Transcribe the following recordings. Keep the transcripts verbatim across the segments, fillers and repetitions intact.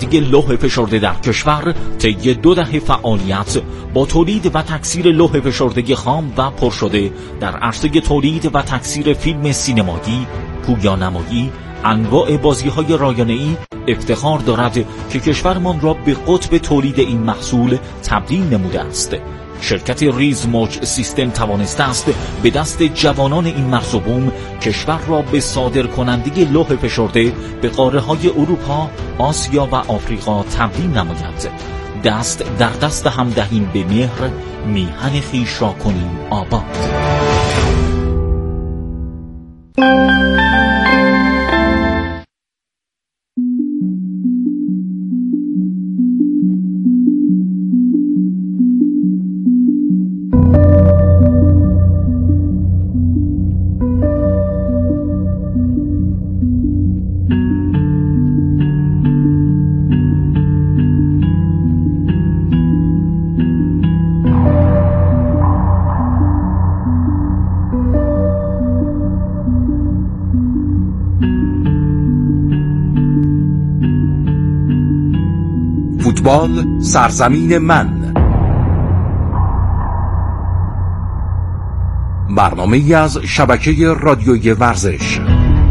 کننده لوح فشرده در کشور طی دو دهه فعالیت با تولید و تکثیر لوح فشرده خام و پرشده در عرصه تولید و تکثیر فیلم سینمایی، پویانمایی، انواع بازی‌های رایانه‌ای افتخار دارد که کشورمان را به قطب تولید این محصول تبدیل نموده است. شرکت ریز موج سیستم توانسته است به دست جوانان این مرز و بوم کشور را به صادر کننده لوح فشرده به قاره‌های اروپا، آسیا و آفریقا تبدیل نماید. دست در دست هم دهیم به مهر، میهن خویش را کنیم آباد. فوتبال سرزمین من، برنامه‌ای از شبکه رادیویی ورزش.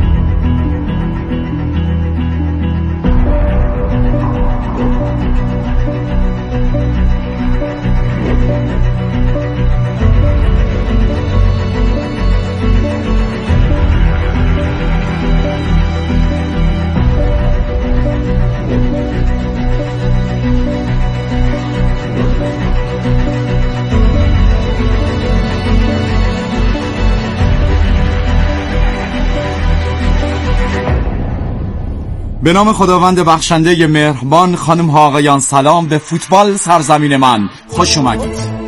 به نام خداوند بخشنده مهربان، خانم ها آقایان، سلام. به فوتبال سرزمین من خوش اومدید.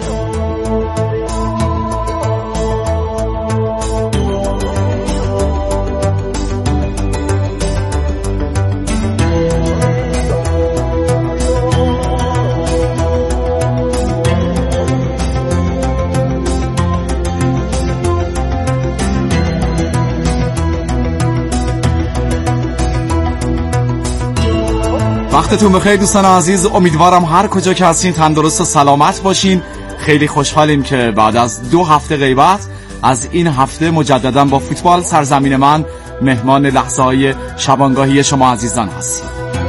وقتتون بخیر دوستان عزیز، امیدوارم هر کجا که هستین تندرست و سلامت باشین. خیلی خوشحالیم که بعد از دو هفته غیبت از این هفته مجددا با فوتبال سرزمین من مهمان لحظه های شبانگاهی شما عزیزان هستیم.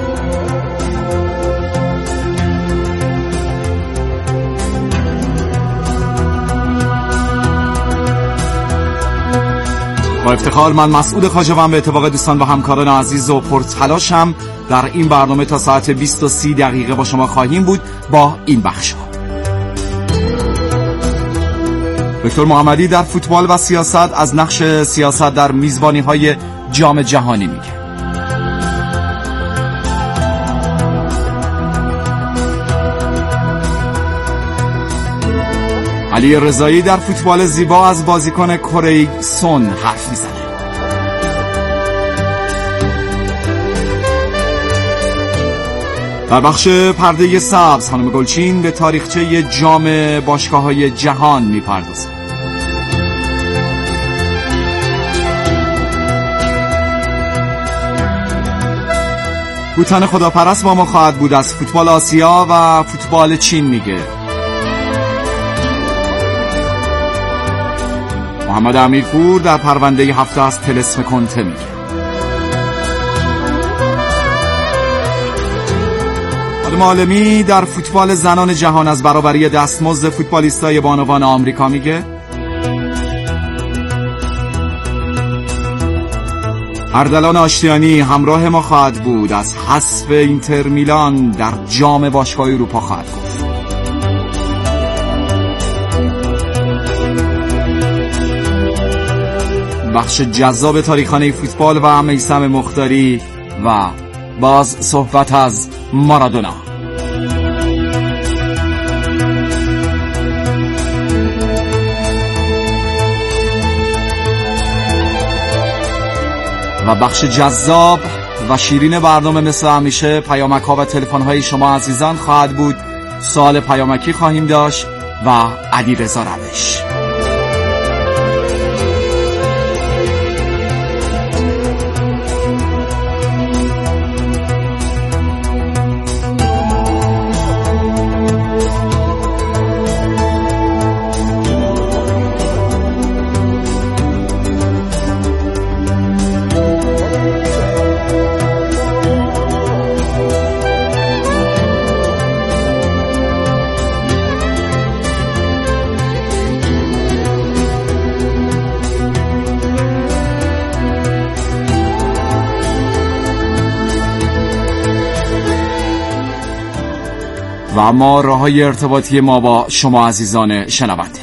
با افتخار من مسعود خواجه‌ام به اتفاق دوستان و همکاران عزیز و پرتلاشم در این برنامه تا ساعت بیست و سی دقیقه با شما خواهیم بود با این بخش ها. دکتر محمدی در فوتبال و سیاست از نقش سیاست در میزبانی های جام جهانی میگه. علی رضایی در فوتبال زیبا از بازیکن کره سون حرف میزنه. در بخش پرده سبز خانم گلچین به تاریخچه جام باشگاه‌های جهان میپردازه. هوتن خداپرست با ما خواهد بود از فوتبال آسیا و فوتبال چین میگه. محمد امیرپور در پرونده هفته از طلسم کنته میگه. خانم عالمی در فوتبال زنان جهان از برابری دستمزد فوتبالیستای بانوان آمریکا میگه. اردلان آشتیانی همراه ما خواهد بود، از حذف اینتر میلان در جام باشگاه اروپا خواهد گفت. بخش جذاب تاریخانه فوتبال و میثم مختاری و باز صحبت از مارادونا. و بخش جذاب و شیرین برنامه مثل همیشه پیامک ها و تلفن های شما عزیزان خواهد بود. سوال پیامکی خواهیم داشت و علیرضا روش. و اما راه‌های ارتباطی ما با شما عزیزان شنونده.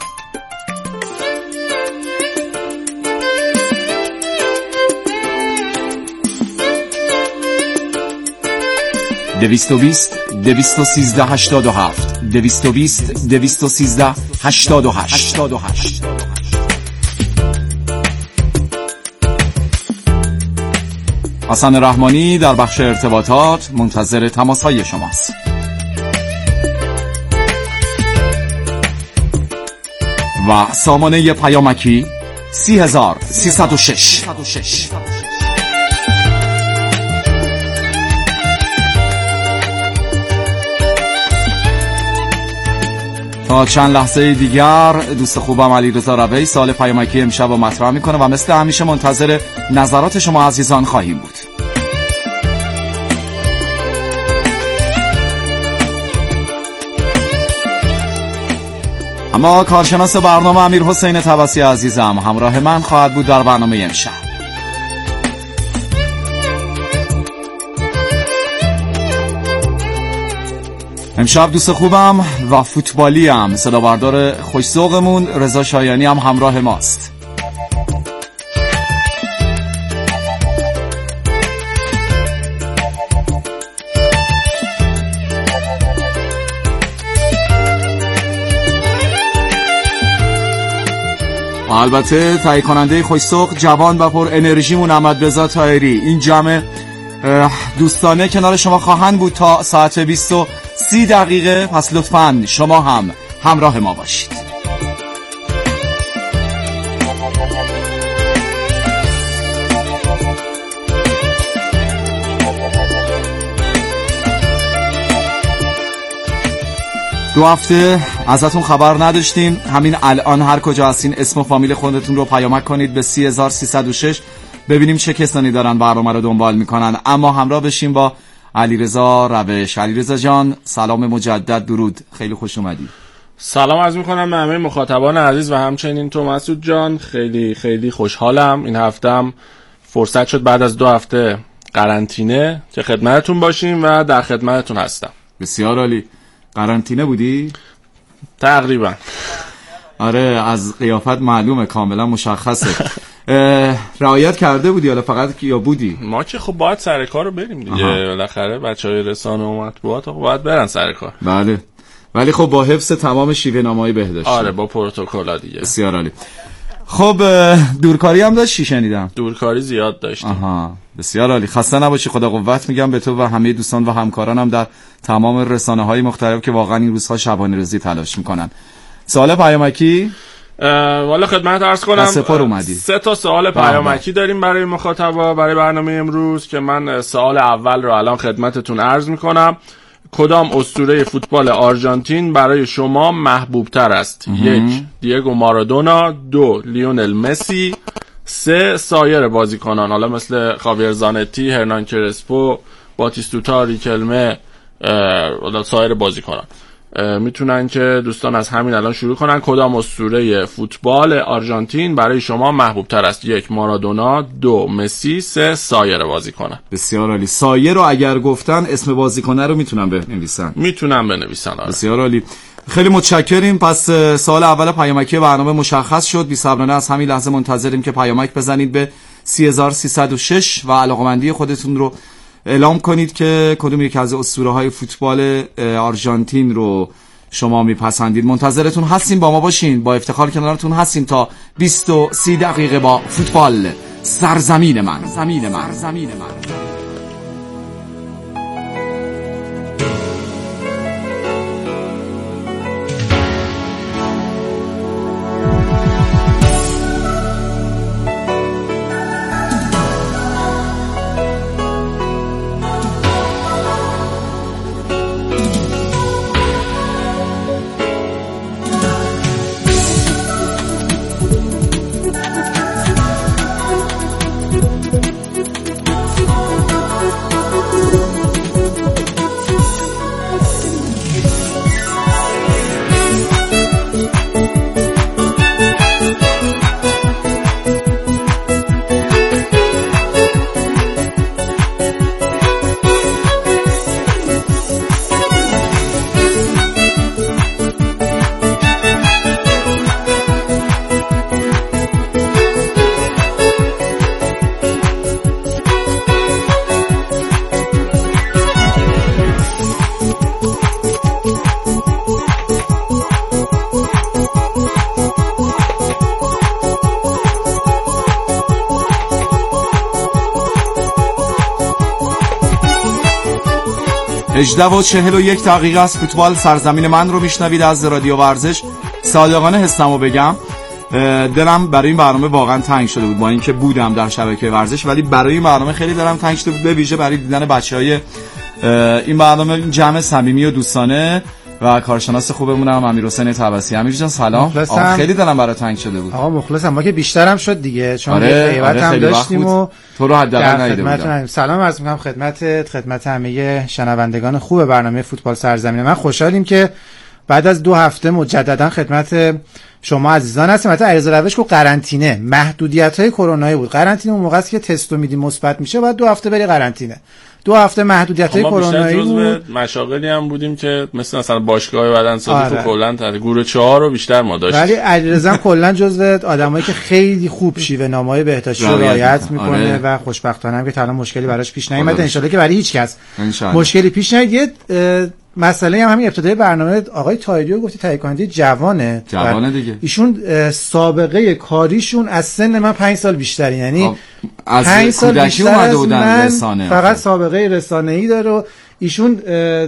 دویست و بیست دویست و سیزده هشتاد و هفت دویست و بیست دویست و سیزده هشتاد و هشت. حسن رحمانی در بخش ارتباطات منتظر تماس‌های شماست. و سامانه پیامکی سی هزار سیصد و شش. تا چند لحظه دیگر دوست خوبم علیرضا روی سوال پیامکی امشب رو مطرح میکنه و مثل همیشه منتظر نظرات شما عزیزان خواهیم بود. اما کارشناس برنامه امیر حسین طبسی عزیزم همراه من خواهد بود در برنامه امشب. امشب دوست خوبم و فوتبالی هم صدا بردار خوش‌ذوقمون رضا شایانی هم همراه ماست. البته تهیه کننده خوش‌ذوق جوان و پر انرژیمون احمدرضا طاهری این جمع دوستانه کنار شما خواهند بود تا ساعت بیست و سی دقیقه. پس لطفاً شما هم همراه ما باشید. دو هفته ازتون خبر نداشتیم. همین الان هر کجا هستین اسم و فامیل خودتون رو پیامک کنید به سی هزار سیصد و شش ببینیم چه کسانی دارن برنامه رو دنبال میکنن. اما همراه بشیم با علیرضا روش. علیرضا جان سلام مجدد، درود، خیلی خوش اومدی. سلام عرض میکنم به همه مخاطبان عزیز و همچنین تو مسعود جان. خیلی خیلی خوشحالم این هفتم فرصت شد بعد از دو هفته قرنطینه که خدمتتون باشیم و در خدمتتون هستم. بسیار عالی. قرنطینه بودی؟ تقریبا. آره از قیافت معلومه، کاملا مشخصه. رعایت کرده بودی حالا فقط یا بودی؟ ما که خب باید سر کار رو بریم دیگه، بالاخره بچهای رسانه و مطبوعات خب باید برن سر کار. بله ولی خب با حفظ تمام شیوه نمایی بهداشتی. آره با پروتکل‌ها دیگه. بسیار عالی. خب دورکاری هم داشتی شنیدم؟ دورکاری زیاد داشتیم. آها بسیار عالی. خسته نباشی، خدا قوت میگم به تو و همه دوستان و همکارانم در تمام رسانه‌های مختلف که واقعا این روزها شبانه روزی تلاش میکنن. سوال پیامکی والا خدمت عرض کنم سپر اومدی. سه تا سوال پیامکی داریم برای مخاطبا برای برنامه امروز که من سوال اول رو الان خدمتتون عرض میکنم. کدام اسطوره فوتبال آرژانتین برای شما محبوب تر است؟ یک دیگو مارادونا، دو لیونل مسی، سه سایر بازیکنان حالا مثل خاویر زانتی، هرنان کرسپو، باتیستوتا، ریکلمه و سایر بازیکنان. میتونن که دوستان از همین الان شروع کنن. کدام اسطوره فوتبال آرژانتین برای شما محبوب تر است؟ یک مارادونا، دو مسی، سه سایر بازیکنان. بسیار عالی. سایر رو اگر گفتن اسم بازیکن رو میتونن بنویسن. میتونن بنویسن. آره. بسیار عالی. خیلی متشکریم. پس سوال اول پیامکی برنامه مشخص شد. بی‌صبرانه از همین لحظه منتظریم که پیامک بزنید به سی هزار سیصد و شش و علاقه‌مندی خودتون رو اعلام کنید که کدوم یک از اسطوره‌های فوتبال آرژانتین رو شما میپسندید. منتظرتون هستیم، با ما باشین، با افتخار کنارتون هستیم تا بیست و سی دقیقه با فوتبال. سرزمین من، زمین من، زمین من. هجده و چهل و یک دقیقه از فوتبال سرزمین من رو میشنوید از رادیو ورزش. صادقانه حسمو بگم دلم برای این برنامه واقعا تنگ شده بود، با اینکه بودم در شبکه ورزش ولی برای این برنامه خیلی دلم تنگ شده بود، به ویژه برای دیدن بچهای این برنامه، جمع صمیمی و دوستانه و کارشناس خوبمون هم امیرحسین طبسی. امیر جان سلام. خیلی دلم برات تنگ شده بود. آقا مخلصم، ما که بیشترم شد دیگه چون آره، غیبت آره هم داشتیم و تو رو حداقل ندیده بودم. سلام عرض می‌کنم خدمت خدمت همه شنوندگان خوب برنامه فوتبال سرزمین من. خوشحالیم که بعد از دو هفته مجددا خدمت شما عزیزان هستیم. البته علیرضا روش گفت قرنطینه، محدودیت‌های کرونایی بود. قرنطینه اون موقعی که تستو میدی مثبت میشه بعد دو هفته بری قرنطینه. دو هفته محدودیت‌های کرونایی بود. مشاغلی هم بودیم که مثل مثلا باشگاه بدنسازی تو کلا تا گروه چهار رو بیشتر ما داشتیم. ولی علیرضا کلا جزو آدمایی که خیلی خوب شیوه نامه‌های بهداشتی رو رعایت میکنه آره. و خوشبختانه هم که تا مشکلی براش پیش نیومده، ان شاءالله که برای هیچ کس مشکلی پیش نیاد. مسئله هم همین ابتدای برنامه آقای طاهریو گفتی تهیه کننده جوانه جوانه دیگه، ایشون سابقه کاریشون از سن من پنج سال بیشتره، یعنی از پنج سال بیشتر اومده بودن رسانه، فقط سابقه رسانه‌ای داره و ایشون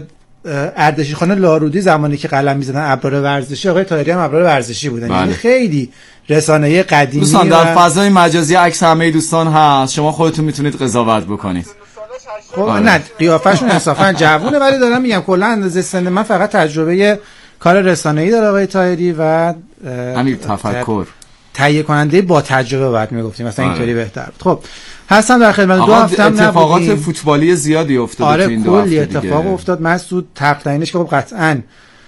اردشیر خان لارودی زمانی که قلم می‌زدن ابرار ورزشی، آقای طاهری هم ابرار ورزشی بودن، یعنی خیلی رسانه‌ای قدیمی. دوستان در فضای مجازی عکس همه دوستان هست، شما خودتون میتونید قضاوت بکنید. خب آره. نه قیافشون انصافا جوونه ولی دارم میگم کلا اندازه سن من فقط تجربه کار رسانه‌ای داره آقای طاهری و همین تفکر تهیه کننده با تجربه بعد میگفتیم مثلا آره. اینطوری بهتر بود. خب هستم در خدمت. دو هفته هم اتفاقات نبودیم. فوتبالی زیادی افتاد آره تو این دو هفته دیگه. اتفاق افتاد. مسعود تقدینش که خب قطعاً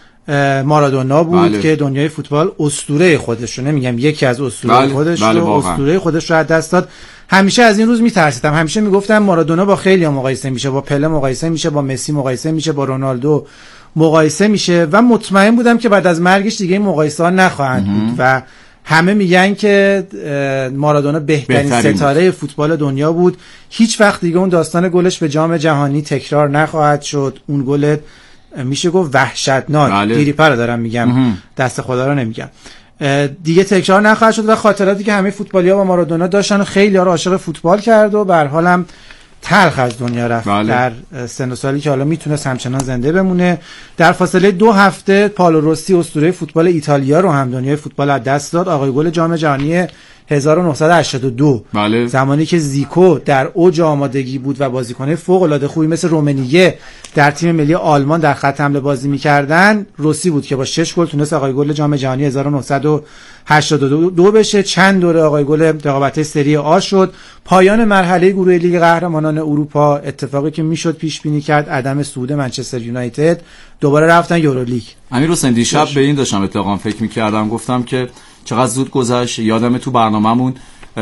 مارادونا بود بله. که دنیای فوتبال اسطوره خودش رو، نمیگم یکی از اسطوره بله. خودش بله رو اسطوره خودش رو از دست داد. همیشه از این روز میترسیدم، همیشه میگفتم مارادونا با خیلی ها مقایسه میشه، با پله مقایسه میشه، با مسی مقایسه میشه، با رونالدو مقایسه میشه و مطمئن بودم که بعد از مرگش دیگه این مقایسه ها نخواهند بود و همه میگن که مارادونا بهترین, بهترین ستاره بود. فوتبال دنیا بود. هیچ وقت دیگه اون داستان گلش به جام جهانی تکرار نخواهد شد. اون گل میشه گفت وحشتناک، بله. دیریپر دارم میگم مهم. دست خدا رو نمیگم، دیگه تکرار نخواهد شد و خاطراتی که همه فوتبالی‌ها با مارادونا داشتن و خیلی ها رو عاشق فوتبال کرد و به هر حال هم تلخ از دنیا رفت بله. در سن و سالی که حالا میتونست همچنان زنده بمونه. در فاصله دو هفته پالو روسی اسطوره فوتبال ایتالیا رو هم دنیای فوتبال از دست داد، آقای گل جام جهانی هزار و نهصد و هشتاد و دو بله. زمانی که زیکو در اوج آمادگی بود و بازیکن‌های فوق‌العاده خوبی مثل رومنیه در تیم ملی آلمان در خط حمله بازی می‌کردن، روسی بود که با شش گل تونست آقای گل جام جهانی هزار و نهصد و هشتاد و دو بشه. چند دوره آقای گل رقابت‌های سری آ شد. پایان مرحله گروه لیگ قهرمانان اروپا، اتفاقی که میشد پیش بینی کرد، عدم صعود منچستر یونایتد، دوباره رفتن یورولیگ. امیرحسین دیشب به این داشتم اتفاقا فکر می‌کردم، گفتم که چقدر زود گذشت. یادم تو برنامه‌مون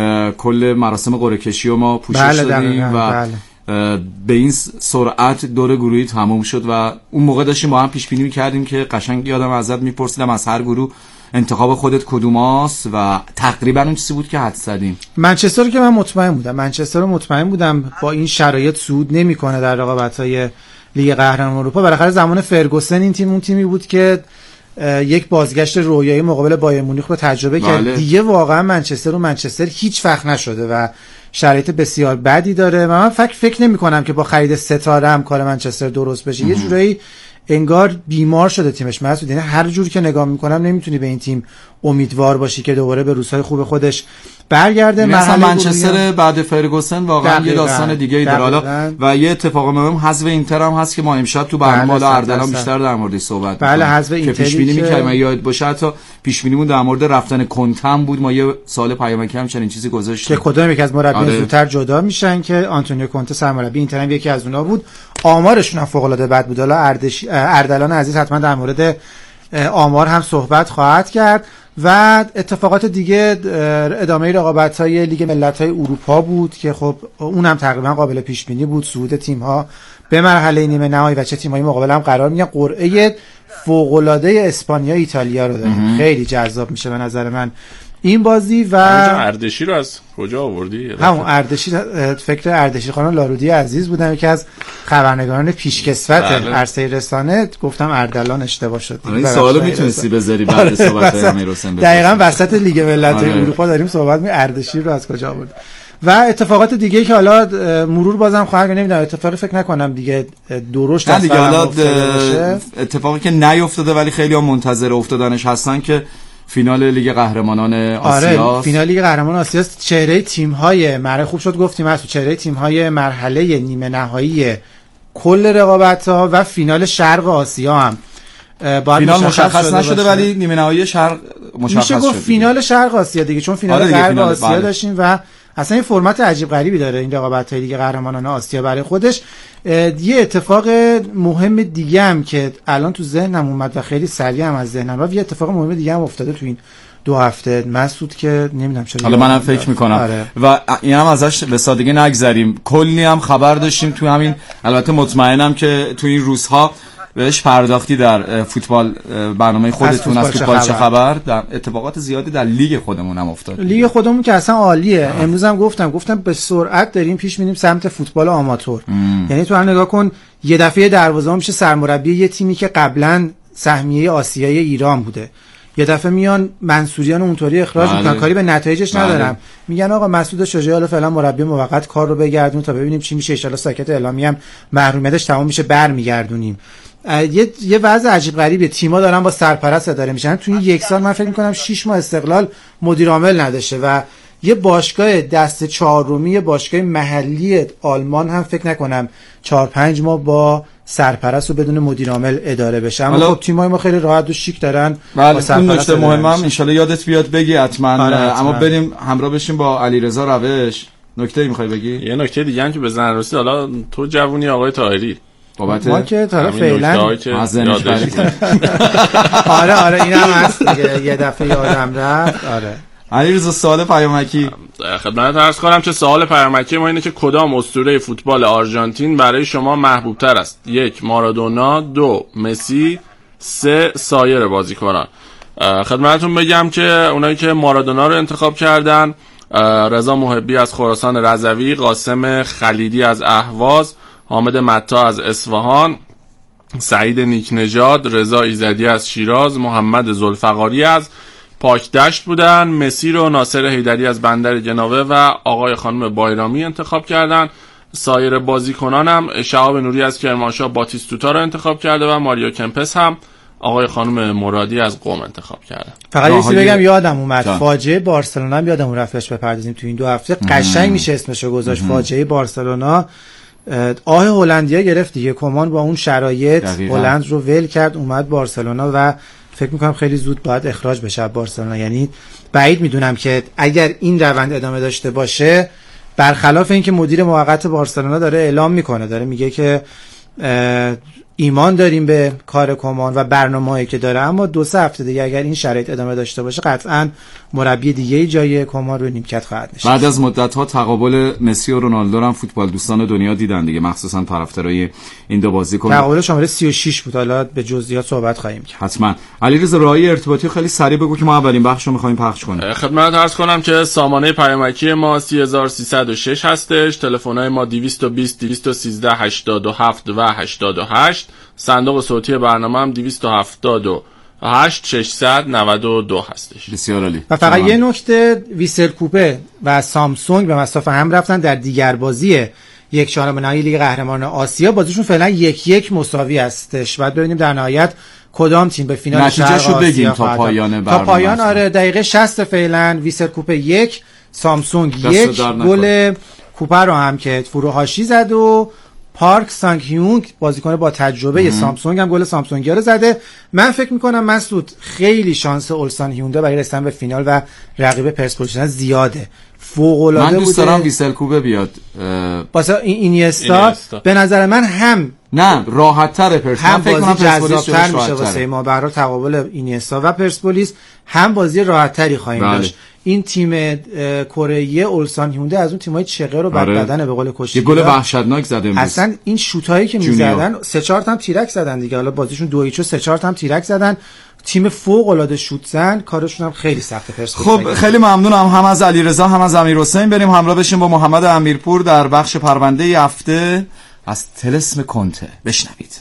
کل مراسم قرعه کشی رو ما پوشش بله دادیم و بله. به این سرعت دور گروهی تموم شد و اون موقع داشتیم با هم پیش بینی می‌کردیم که قشنگ یادم ازت می‌پرسیدم از هر گروه انتخاب خودت کدوماست و تقریبا اون چیزی بود که حد زدیم. منچستر رو که من مطمئن بودم، منچستر رو مطمئن بودم با این شرایط صعود نمی‌کنه در رقابت‌های لیگ قهرمانان اروپا. بالاخره زمان فرگوسن این تیم اون تیمی بود که یک بازگشت رویایی مقابل بایر مونیخ رو تجربه کرد. بله. دیگه واقعا منچستر و منچستر هیچ وقت نشده و شرایط بسیار بدی داره و من فکر فکر نمی کنم که با خرید ستاره هم کار منچستر درست بشه. یه جورایی انگار بیمار شده تیمش مسعود، یعنی هر جور که نگاه میکنم نمیتونی به این تیم امیدوار باشی که دوباره به روزهای خوب خودش برگرده. مثلا منچستر بعد فرگوسن واقعا یه داستان دیگه ای داره حالا و یه اتفاق مهم حذف اینتر هم هست که ما امشب تو برنامه حالا اردلان بیشتر در موردش صحبت بله حذف اینتر که پیش بینی می‌کردیم یاد باشه، حتی پیش بینیمون در مورد رفتن کنتم بود، ما یه سال پیامکی هم چنین چیزی گذاشتیم که کدام یک از مربیان آره. زودتر جدا میشن که آنتونیو کونته سرمربی اینتر هم یکی از اونها بود. آمارشون هم فوق العاده بد بود. حالا اردش اردلان عزیز حتما در مورد آمار هم صحبت خواهد کرد و اتفاقات دیگه ادامه رقابت‌های لیگ ملت‌های اروپا بود که خب اونم تقریبا قابل پیش بینی بود. صعود تیم‌ها به مرحله نیمه نهایی و چه تیم‌هایی مقابل هم قرار میگیرن. قرعه فوق‌العاده اسپانیا ایتالیا رو داریم، خیلی جذاب میشه به نظر من این بازی. و اردشی رو از کجا آوردی؟ همون اردشی، فکر اردشیر خانم لارودی عزیز بودم، یکی از خبرنگاران پیشکسوت بله. عرصه رسانه. گفتم اردلان اشتباه شد. این سوالو میتونستی بذاری بعد صحبت امیرحسین. دقیقاً وسط لیگ ملت‌های اروپا داریم صحبت می اردشیر رو از کجا آورد. و اتفاقات دیگه که حالا مرور بازم خواهر نمیدونم اتفاقی فکر نکنم دیگه درشت نه دیگه حالا اتفاقی که نیافتاده ولی خیلی ها منتظر افتادنش هستن که فینال لیگ قهرمانان آسیا. آره فینال لیگ قهرمانان آسیا چهره تیم‌های مرحله خوب شد گفتیم از چهره تیم‌های مرحله نیمه نهایی کل رقابت‌ها و فینال شرق آسیا هم فینال مشخص نشده ولی نیمه نهایی شرق مشخص شده. میشه گفت فینال شرق آسیا دیگه چون فینال آره غرب آسیا بله. داشتیم و اصلا این فرمت عجیب غریبی داره این رقابت‌های لیگ قهرمانان آسیا برای خودش. یه اتفاق مهم دیگه هم که الان تو ذهنم اومد و خیلی سریع هم از ذهنم رفت، یه اتفاق مهم دیگه هم افتاده تو این دو هفته مسعود که نمیدونم چرا حالا منم فکر میکنم آره. و این هم ازش به سادگی نگذریم، کلی هم خبر داشتیم تو همین، البته مطمئنم که تو این روزها بهش پرداختی در فوتبال برنامه خودتون از فوتبال چه خبر، در اتفاقات زیادی در لیگ خودمون هم افتاد. لیگ خودمون که اصلا عالیه. امروز هم گفتم گفتم به سرعت داریم پیش میریم سمت فوتبال آماتور. یعنی تو هم نگاه کن یه دفعه دروازه‌بان میشه سرمربی یه تیمی که قبلا سهمیه آسیایی ایران بوده، یه دفعه میان منصوریان اونطوری اخراج میکنن، کاری به نتایجش بله. ندارم، میگن آقا مسعود شجاعی حالا فعلا مربی موقت کار رو بگردون تا ببینیم چی میشه، ان شاءالله ساکت اعلامی هم محرومیتش تمام میشه برمیگردونیم. یه یه وضع عجیب غریبه، تیم‌ها دارن با سرپرست اداره میشن. تو این یک سال من فکر می‌کنم شش ماه استقلال مدیر عامل نداشته و یه باشگاه دست چهارمی باشگاه محلی آلمان هم فکر نکنم چهار پنج ماه با سرپرست و بدون مدیر عامل اداره بشه. اما خب تیم‌های ما خیلی راحت و شیک دارن با سرپرست. اون نکته مهمم ان شاءالله یادت بیاد بگی حتما. اما بریم همراه بشیم با علیرضا روش. نکته‌ای می‌خوای بگی؟ یه نکته دیگه هم که بزن راستی، حالا تو جوونی آقای طاهری بابت ما که طرف فعلا ازنش آره آره این هم هست دیگه، یه دفعه یادم رفت. آره علیرضا سوال پیامکی خدمت عرض کنم که سوال پیامکی ما اینه که کدام اسطوره فوتبال آرژانتین برای شما محبوب تر است؟ یک مارادونا، دو مسی، سه سایر بازیکنان. خدمتتون بگم که اونایی که مارادونا رو انتخاب کردن رضا محبی از خراسان رضوی، قاسم خلیدی از اهواز، حامد متا از اصفهان، سعید نیکنژاد، رضا ایزدی از شیراز، محمد ذوالفقاری از پاکدشت بودن. مسی رو ناصر حیدری از بندر جناوه و آقای خانم بایرامی انتخاب کردن. سایر بازیکنانم شهاب نوری از کرمانشاه باتیستوتا رو انتخاب کرده و ماریو کمپس هم آقای خانم مرادی از قم انتخاب کردن. فقط یه چیزی بگم یادم اومد جان. فاجعه بارسلونا هم یادم رفتش بپردازیم تو این دو هفته قشنگ میشه اسمشو گذاشت. فاجعه بارسلونا، آه هلندیا گرفت دیگه، کمان با اون شرایط هلند رو ول کرد اومد بارسلونا و فکر میکنم خیلی زود باید اخراج بشه بارسلونا. یعنی بعید میدونم که اگر این روند ادامه داشته باشه، برخلاف اینکه مدیر موقت بارسلونا داره اعلام میکنه، داره میگه که ایمان داریم به کار کمان و برنامه‌ای که داره، اما دو سه هفته دیگه اگر این شرایط ادامه داشته باشه قطعاً مربی دیگه جای کمان رو نیمکت خواهد نشست. بعد از مدت‌ها تقابل مسی و رونالدو هم فوتبال دوستان دنیا دیدن دیگه، مخصوصا طرفدارای این دو بازیکن. تقابل شماره سی و شش بود، حالا به جزئیات صحبت خواهیم کرد. حتما. علیرضا راهی ارتباطی خیلی سریع بگو که ما اولین بخش رو می‌خوایم پخش کنیم. خدمت عرض کنم که سامانه پیامکی ما سه هزار سیصد و شش هستش، تلفن‌های ما دویست و بیست دویست و سیزده هشتاد و هفت و هشتاد و هشت، صندوق صوتی برنامه هم دویست و هفتاد و هشت ششصد و نود و دو هستش. بسیار عالی. و فقط یه نکته، ویسل کوپه و سامسونگ به مسافه هم رفتن در دیگر بازی یک چهارم نهایی لیگ قهرمانان آسیا. بازیشون فعلا یک یک مساوی هستش. بعد ببینیم در نهایت کدام تیم به فینال شرق آسیا بگیم تا پایان برنامه. تا پایان آره دقیقه شصت فعلا ویسل کوپه یک، سامسونگ یک. گل کوپه رو هم که فروهاشی زد و پارک سانگ هیونگ بازیکن با تجربه ام. سامسونگ هم گل سامسونگیا رو زده. من فکر میکنم مسعود خیلی شانس اولسان هیونده برای رسیدن به فینال و رقیب پرسپولیس زیاده. فوق العاده بوده. من دوست دارم ویسل کوبه بیاد واسه این اینیستا. به نظر من هم نه راحت تره پرسپولیس، هم بازی جذاب‌تر میشه واسه ما برای تقابل اینیستا و پرسپولیس، هم بازی راحت تری خواهیم بله. داشت. این تیم کره اولسان هیونده از اون تیمای چغه رو بد بدنه به قول کشتی. یه گل وحشتناک زده امروز. اصلا این شوتایی که میزدن سه چهار تا هم تیرک زدن دیگه، حالا بازیشون دو هیچ و سه چهار تا هم تیرک زدن. تیم فوق العاده شوت زن، کارشون هم خیلی سخته. پرسپولیس خب خیلی ممنونم هم از علیرضا هم از امیرحسین. بریم همراه بشیم با محمد امیرپور در بخش پرونده ای هفته از طلسم کنته. بشنوید.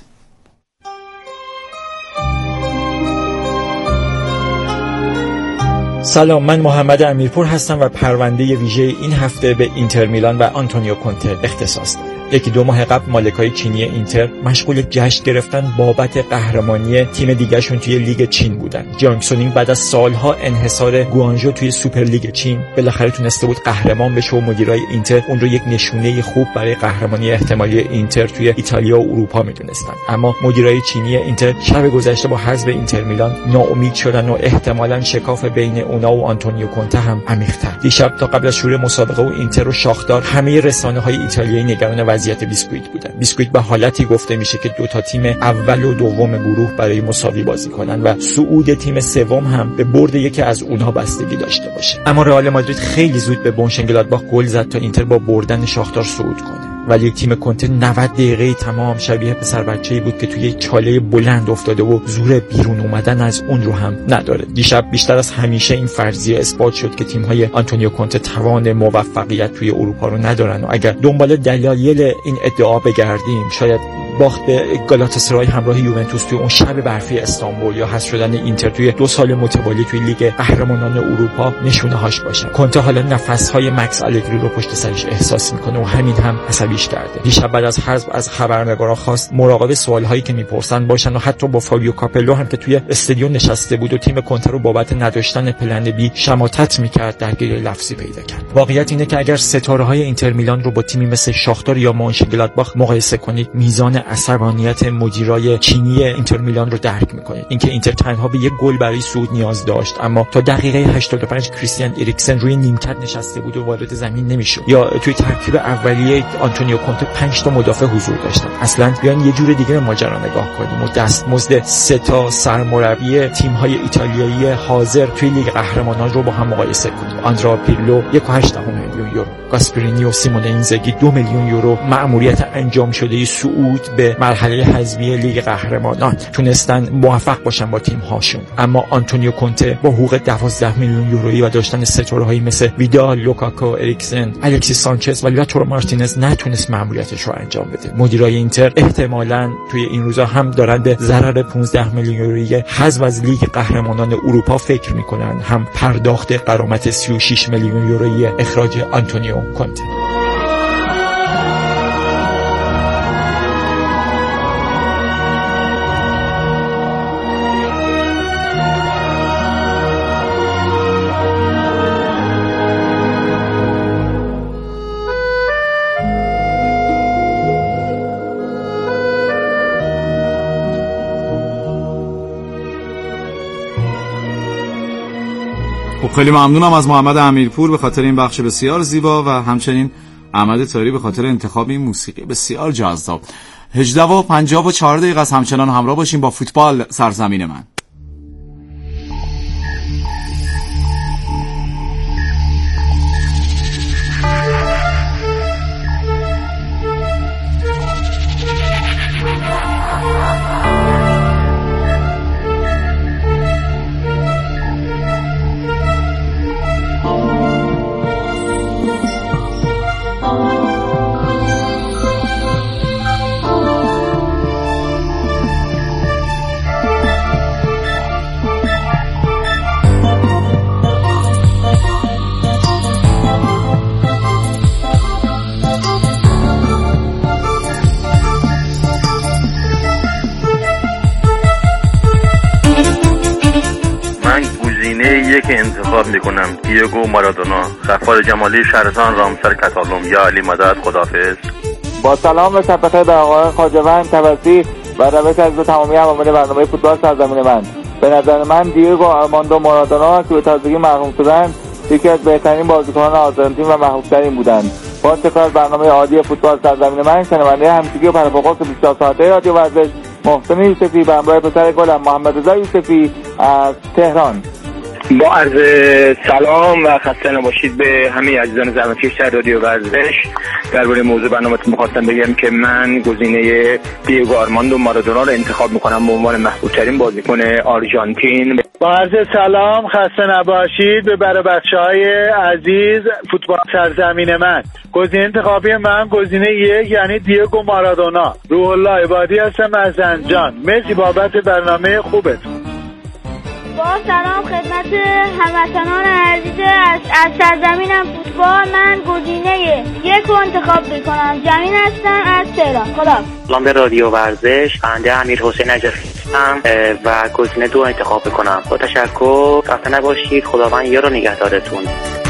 سلام، من محمد امیرپور هستم و پرونده ویژه این هفته به اینتر میلان و آنتونیو کونته اختصاص داره. یکی دو ماه قبل مالکای چینی اینتر مشغول جشن گرفتن بابت قهرمانی تیم دیگه‌شون توی لیگ چین بودن. جانگ سونینگ بعد از سالها انحصار گوانژو توی سوپر لیگ چین بالاخره تونسته بود قهرمان بشه و مدیرای اینتر اون رو یک نشونه خوب برای قهرمانی احتمالی اینتر توی ایتالیا و اروپا میدونستن. اما مدیرای چینی اینتر شب گذشته با حذف اینتر میلان ناامید شدن و احتمالاً شکاف بین اونا و آنتونیو کونته هم عمیق‌تر. دیشب تا قبل از شروع مسابقه و اینتر و شاختار همه رسانه‌های ایتالیایی نگران وضعیت بیسکویت بودن. بیسکویت به حالتی گفته میشه که دو تا تیم اول و دوم گروه برای مساوی بازی کنن و صعود تیم سوم هم به برد یکی از اونها بستگی داشته باشه. اما رئال مادرید خیلی زود به بونشنگلادباخ گل زد تا اینتر با بردن شاختار صعود کنه. ولی تیم کنته نود دقیقه تمام شبیه پسر بچه‌ای بود که توی یک چاله بلند افتاده و زور بیرون اومدن از اون رو هم نداره. دیشب بیشتر از همیشه این فرضیه اثبات شد که تیم‌های آنتونیو کونته توان موفقیت توی اروپا رو ندارن و اگر دنبال دلایل این ادعا بگردیم شاید باخت به گالاتاسرای همراه یوونتوس توی اون شب برفی استانبول یا حذف شدن اینتر توی دو سال متوالی توی لیگ قهرمانان اروپا نشونه هاش باشه. کنته حالا نفس‌های مکس آلگری رو پشت سرش احساس میکنه و همین هم عصبیش کرده. دیشب بعد از حذف از خبرنگارا خواست مراقب سوال‌هایی که میپرسن باشن و حتی با فابیو کاپلو هم که توی استادیوم نشسته بود و تیم کنته رو بابت نداشتن پلن بی شماتت میکرد درگیری لفظی پیدا کرد. واقعیت اینه که اگر ستاره‌های اینتر میلان رو با تیمی مثل شاختار یا مونشنگلادباخ مقایسه کنید میزان عصبانیت مدیرای چینی اینتر میلان رو درک میکنید. اینکه اینتر تنها به یک گل برای صعود نیاز داشت اما تا دقیقه هشتاد و پنج کریستیان اریکسن روی نیمکت نشسته بود و وارد زمین نمیشد. یا توی ترکیب اولیه آنتونیو کونته پنج تا مدافع حضور داشتن. اصلا بیان یه جور دیگه به ماجرا نگاه کنیم و دستمزد سه تا سرمربی تیم‌های ایتالیایی حاضر توی لیگ قهرمانان رو با هم مقایسه کنیم. آندرا پیرلو یک و هشت دهم میلیون یورو، گاسپرینی و سیمونه اینزاگی دو میلیون یورو مأموریت انجام شده صعود به مرحله حذفی لیگ قهرمانان تونستن موفق باشن با تیم هاشون. اما آنتونیو کونته با حقوق دوازده میلیون یورویی و داشتن ستاره‌هایی مثل ویدال، لوکاکو، اریکسن، الکسیس سانچز و لاتورو مارتینز نتونست مأموریتش رو انجام بده. مدیرای اینتر احتمالاً توی این روزا هم دارن به ضرر پانزده میلیون یورویی حذف از لیگ قهرمانان اروپا فکر میکنن، هم پرداخت غرامت سی و شش میلیون یورویی اخراج آنتونیو کونته. خیلی ممنونم از محمد امیرپور به خاطر این بخش بسیار زیبا و همچنین احمد طاهری به خاطر انتخاب این موسیقی بسیار جذاب. هجده و پنجاه و چهار دقیقه از همچنان همراه باشیم با فوتبال سرزمین من. که انتخاب میکنم دیگو مارادونا، غفار جمالی، شهرستان رامسر کاتالون. یا علی مدد، خداحافظ. با سلام و شب بخیر به آقای خواجه‌وند توسلی و روش از تمامی عوامل برنامه فوتبال سرزمین من. به نظر من دیگو آرماندو مارادونا که به تازگی مرحوم شدن یکی از بهترین بازیکنان آرژانتین و محبوب‌ترین بودند. با تکرار برنامه عادی فوتبال سرزمین من، شنونده همچگی و پرفوقات بیست و چهار ساعته رادیو ورزش محسن یوسفی به همراه پسر گلم محمد رضا یوسفی از تهران. با عرض سلام و خسته نباشید به همه عزیزان زحمتکش در رادیو ورزش. درباره موضوع برنامه‌تون می‌خواستم بگم که من گزینه دیگو آرماندو مارادونا رو انتخاب می‌کنم به عنوان محبوب‌ترین بازیکن آرژانتین. با عرض سلام، خسته نباشید به برای بچه‌های عزیز فوتبال سرزمین من. گزینه انتخابی من گزینه یک یعنی دیگو مارادونا. روح الله عبادی هستم از زنجان. مرسی بابت برنامه خوبتون. با سلام خدمت هموطنان عزیز از, از سرزمینم فوتبال، من گزینه یک رو انتخاب میکنم. جمین هستم از تهران. خدا سلام به رادیو ورزش، بنده امیر حسین نجفی هستم و گزینه دو انتخاب میکنم. با تشکر، خسته نباشید. خداوند یار و نگهدارتون.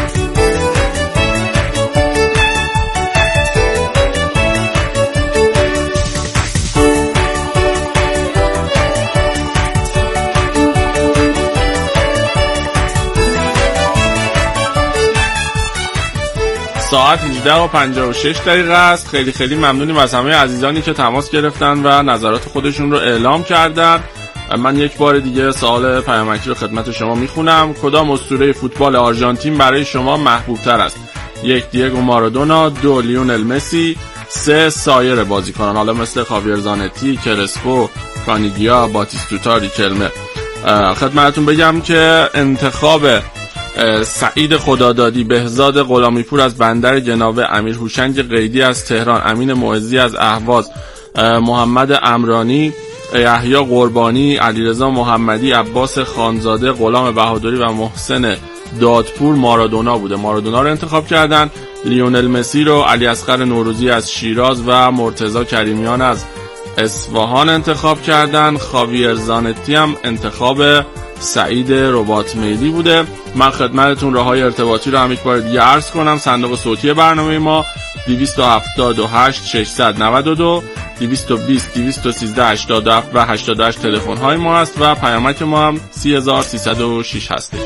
ساعت هجده و پنجاه و شش دقیقه است. خیلی خیلی ممنونیم از همه عزیزانی که تماس گرفتن و نظرات خودشون رو اعلام کردن. من یک بار دیگه سوال پیامکی رو خدمت شما میخونم. کدام اسطوره فوتبال آرژانتین برای شما محبوب تر است؟ یک دیگو مارادونا، دو لیونل مسی، سه سایر بازیکنان، حالا مثل خاویر زانتی، کرسپو، کانیگیا، باتیستوتا، ریکلمه. خدمتتون بگم که انتخاب سعید خدادادی، بهزاد غلامیپور از بندر جنابه، امیر هوشنگ قیدی از تهران، امین معزی از اهواز، محمد امرانی، یحیی قربانی، علیرضا محمدی، عباس خانزاده، غلام بهادری و محسن دادپور مارادونا بوده. مارادونا رو انتخاب کردن. لیونل مسی رو علی اصغر نوروزی از شیراز و مرتضی کریمیان از اصفهان انتخاب کردن. خاویر زانتی هم انتخاب سعید رباط میلی بوده. من خدمتتون راههای ارتباطی رو هم یک بار دیگه عرض کنم. صندوق صوتی برنامه ما دویست و هفتاد و هشت ششصد و نود و دو، دویست و بیست دویست و سیزده هشتاد و هفت و هشتاد و هشت تلفن های ما است و پیامک ما هم سی هزار و سیصد و شش هستش.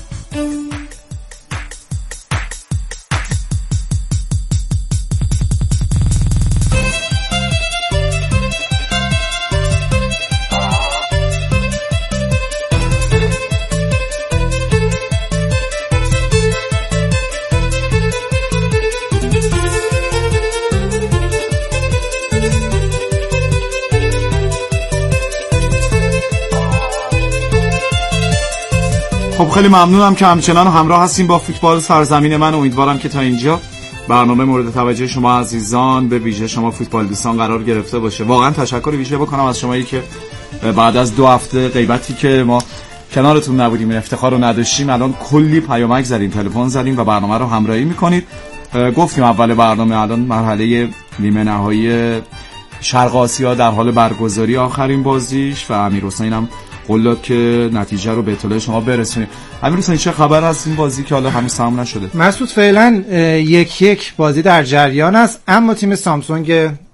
خب خیلی ممنونم که همچنان همراه هستیم با فوتبال سرزمین من. امیدوارم که تا اینجا برنامه مورد توجه شما عزیزان، به ویژه شما فوتبال دوستان قرار گرفته باشه. واقعا تشکر ویژه بکنم از شمایی که بعد از دو هفته غیبتی که ما کنارتون نبودیم، این افتخار رو نداشتیم، الان کلی پیامک زدیم، تلفن زدیم و برنامه رو همراهی میکنید. گفتیم اول برنامه الان مرحله نیمه نهایی شرق آسیا در حال برگزاری آخرین بازیش و امیر حسین هم قول داد که نتیجه رو به اطلاع شما برسونیم. امیر حسین چه خبر از این بازی که حالا هنوز تمام نشده؟ مسعود فعلا یک یک بازی در جریان است، اما تیم سامسونگ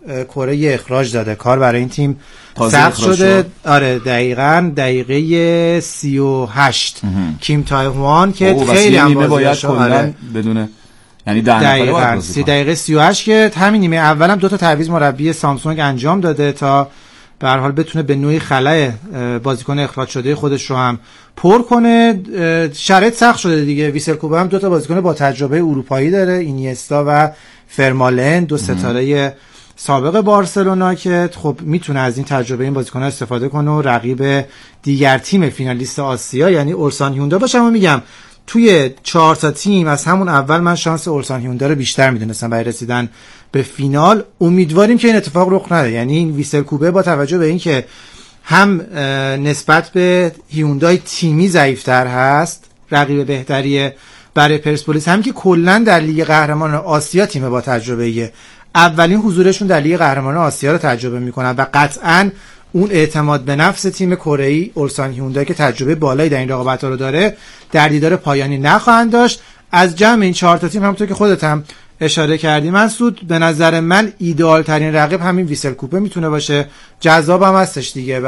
کره اخراج داده. کار برای این تیم سخت شده. شد. آره دقیقاً دقیقه سی و هشت کیم تایوان که خیلی هم باید کلا بدونه، یعنی دقیقاً سی دقیقه سی و هشت که همین نیمه اولم دو تا تعویض مربی سامسونگ انجام داده تا به هر حال بتونه به نوعی خلأ بازیکن اخراج شده خودش رو هم پر کنه. شرایط سخت شده دیگه. ویسل کوبه هم دو تا بازیکن با تجربه اروپایی داره، اینیستا و فرمالن، دو ستاره سابق بارسلونا که خب میتونه از این تجربه این بازیکن‌ها استفاده کنه و رقیب دیگر تیم فینالیست آسیا یعنی اولسان هیوندا باشه. اما میگم توی چهار تا تیم از همون اول من شانس اولسان هیوندا رو بیشتر میدونستم برای رسیدن به فینال. امیدواریم که این اتفاق رخ نده. یعنی این ویسل کوبه با توجه به اینکه هم نسبت به هیوندای تیمی ضعیف‌تر هست، رقیب بهتریه برای پرسپولیس، هم که کلا در لیگ قهرمانان آسیا تیم با تجربه‌ایه، اولین حضورشون در لیگ قهرمانان آسیا رو تجربه میکنن و قطعاً اون اعتماد به نفس تیم کره‌ای اولسان هیوندا که تجربه بالایی در این رقابت‌ها رو داره در دیدار پایانی نخواهند داشت. از جمع این چهار تا تیم همونطور که خودت هم اشاره کردی مسعود، به نظر من ایدئال ترین رقیب همین ویسل کوبه میتونه باشه. جذاب هم هستش دیگه.